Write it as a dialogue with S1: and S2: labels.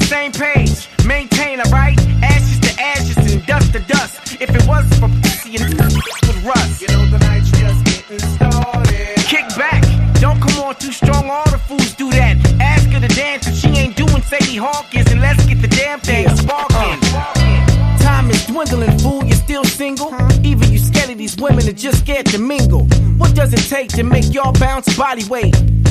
S1: same page. Maintain, alright? Ashes to ashes and dust to dust. If it wasn't for pussy and with rust.
S2: You know the night's just getting started.
S1: Kick back, don't come on too strong. All the fools do that. Ask her to dance if she ain't doing Sadie Hawkins. And let's get the damn thing sparking. Time is dwindling, fool. You're still single. Even you scared of these women are just scared to mingle. What does it take to make y'all bounce body weight?